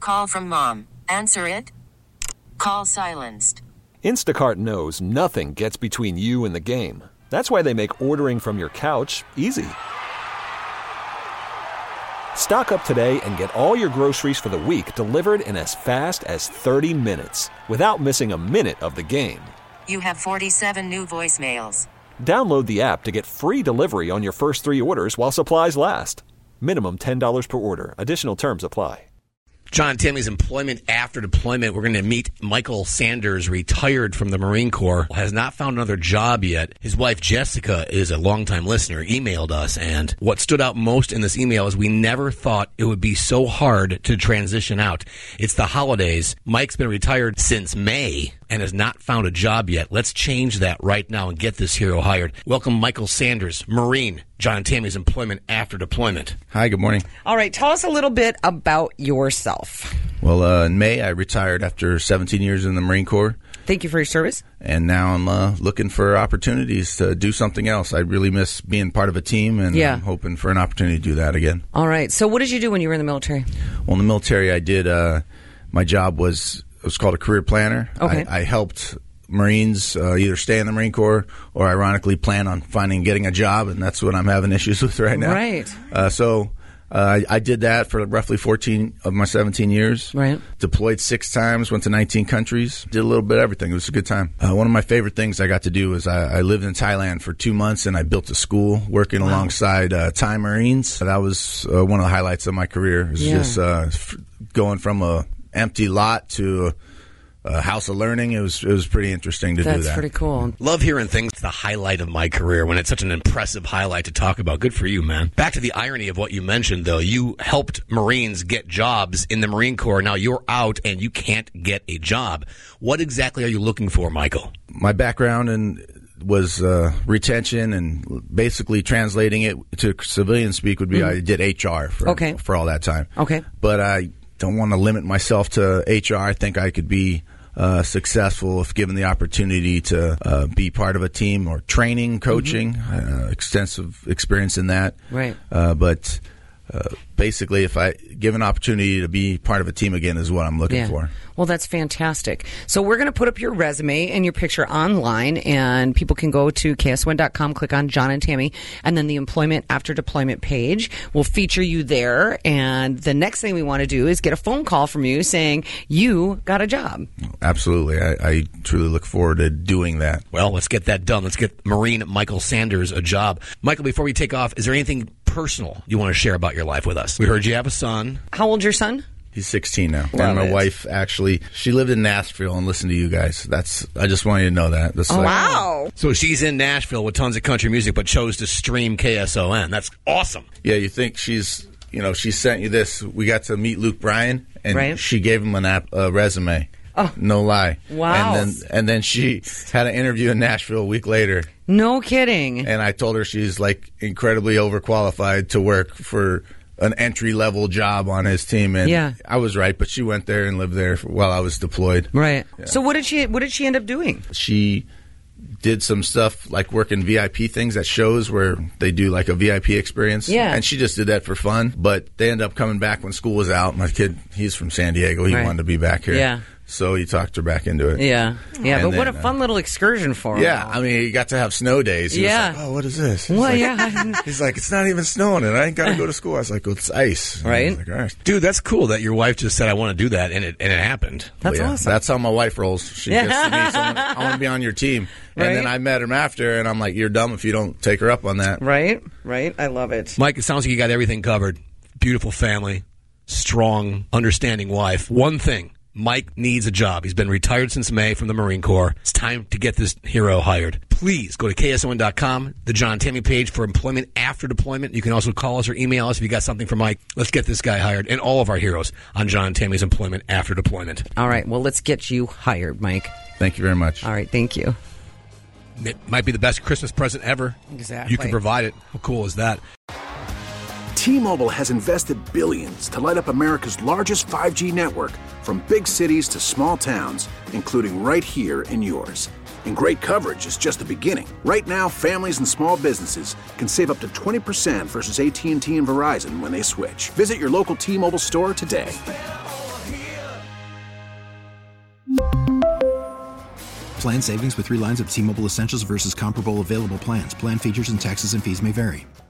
call from mom. Answer it. Call silenced. Instacart knows nothing gets between you and the game. That's why they make ordering from your couch easy. Stock up today and get all your groceries for the week delivered in as fast as 30 minutes without missing a minute of the game. You have 47 new voicemails. Download the app to get free delivery on your first 3 orders while supplies last. Minimum $10 per order. Additional terms apply. John and Tammy's employment after deployment. We're going to meet Michael Sanders, retired from the Marine Corps, has not found another job yet. His wife, Jessica, is a longtime listener, emailed us, and what stood out most in this email is we never thought it would be so hard to transition out. It's the holidays. Mike's been retired since May and has not found a job yet. Let's change that right now and get this hero hired. Welcome, Michael Sanders, Marine, John and Tammy's employment after deployment. Hi, good morning. All right, tell us a little bit about yourself. Well, in May, I retired after 17 years in the Marine Corps. Thank you for your service. And now I'm looking for opportunities to do something else. I really miss being part of a team, and I'm hoping for an opportunity to do that again. All right. So what did you do when you were in the military? Well, in the military, I did my job was called a career planner. Okay. I helped Marines either stay in the Marine Corps or ironically plan on getting a job, and that's what I'm having issues with right now. Right. I did that for roughly 14 of my 17 years. Right. Deployed 6 times, went to 19 countries, did a little bit of everything. It was a good time. One of my favorite things I got to do was I lived in Thailand for 2 months, and I built a school working alongside Thai Marines. That was one of the highlights of my career. It was just going from a empty lot to a house of learning. It was pretty interesting to do that. That's pretty cool. Love hearing things. The highlight of my career when it's such an impressive highlight to talk about. Good for you, man. Back to the irony of what you mentioned, though. You helped Marines get jobs in the Marine Corps. Now you're out and you can't get a job. What exactly are you looking for, Michael? My background was retention, and basically translating it to civilian speak would be I did HR for all that time. Okay. But I don't want to limit myself to HR. I think I could be successful if given the opportunity to be part of a team or training, coaching, extensive experience in that. Right. But basically, if I give an opportunity to be part of a team again is what I'm looking for. Well, that's fantastic. So we're going to put up your resume and your picture online, and people can go to KSON.com, click on John and Tammy, and then the employment after deployment page will feature you there. And the next thing we want to do is get a phone call from you saying you got a job. Absolutely. I truly look forward to doing that. Well, let's get that done. Let's get Marine Michael Sanders a job. Michael, before we take off, is there anything personal you want to share about your life with us? We heard you have a son. How old's your son? He's 16 now. And my wife, actually, she lived in Nashville and listened to you guys. I just want you to know that. Wow. So she's in Nashville with tons of country music, but chose to stream KSON. That's awesome. Yeah, you think she sent you this. We got to meet Luke Bryan, and she gave him a resume. Oh. No lie. Wow. And then she had an interview in Nashville a week later. No kidding. And I told her she's incredibly overqualified to work for an entry-level job on his team, and I was right, but she went there and lived there while I was deployed. Right. Yeah. So what did she end up doing? She did some stuff like working VIP things at shows where they do like a VIP experience. Yeah. And she just did that for fun, but they ended up coming back when school was out. My kid, he's from San Diego. He wanted to be back here. Yeah. So he talked her back into it. Yeah. Yeah, And but what then, a fun little excursion for him. Yeah, I mean, he got to have snow days. He was like, oh, what is this? Well, yeah. He's like, it's not even snowing, and I ain't got to go to school. I was like, well, it's ice. Right. I was like, all right. Dude, that's cool that your wife just said, I want to do that, and it happened. That's awesome. That's how my wife rolls. She gets to me, so I want to be on your team. Right. And then I met him after, and I'm like, you're dumb if you don't take her up on that. Right. I love it. Mike, it sounds like you got everything covered. Beautiful family, strong, understanding wife. One thing. Mike needs a job. He's been retired since May from the Marine Corps. It's time to get this hero hired. Please go to KSON.com, the John Tammy page for employment after deployment. You can also call us or email us if you got something for Mike. Let's get this guy hired and all of our heroes on John Tammy's employment after deployment. All right. Well, let's get you hired, Mike. Thank you very much. All right. Thank you. It might be the best Christmas present ever. Exactly. You can provide it. How cool is that? T-Mobile has invested billions to light up America's largest 5G network, from big cities to small towns, including right here in yours. And great coverage is just the beginning. Right now, families and small businesses can save up to 20% versus AT&T and Verizon when they switch. Visit your local T-Mobile store today. Plan savings with 3 lines of T-Mobile Essentials versus comparable available plans. Plan features and taxes and fees may vary.